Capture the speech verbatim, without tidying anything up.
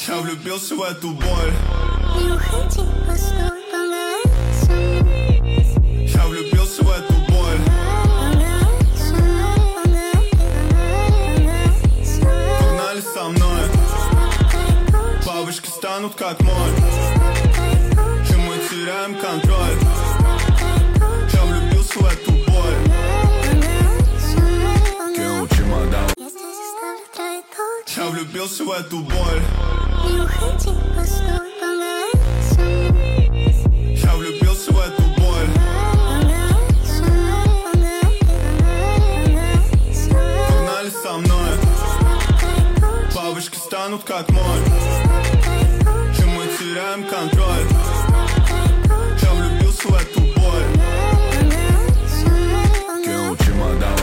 Я влюбился в эту боль. Не уходи, постой, поговори со мной. Я влюбился в эту боль. Поговори со мной, поговори, поговори со мной. Погнали со мной. Бабочки станут как мой. И мы теряем контроль. Я влюбился в эту боль. Кинул чемодан. Я влюбился в эту боль. Не уходи, постой, поговори со мной. Я влюбился в эту боль. Поговори со мной, поговори, поговори со мной. Погнали со мной. Бабочки станут как мой. И мы теряем контроль.